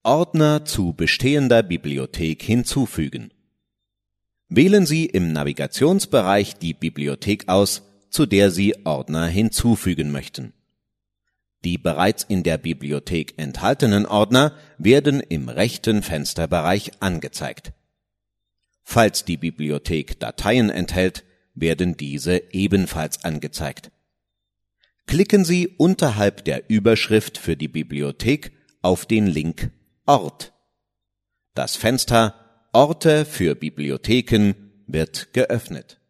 Ordner zu bestehender Bibliothek hinzufügen. Wählen Sie im Navigationsbereich die Bibliothek aus, zu der Sie Ordner hinzufügen möchten. Die bereits in der Bibliothek enthaltenen Ordner werden im rechten Fensterbereich angezeigt. Falls die Bibliothek Dateien enthält, werden diese ebenfalls angezeigt. Klicken Sie unterhalb der Überschrift für die Bibliothek auf den Link Ort. Das Fenster Orte für Bibliotheken wird geöffnet.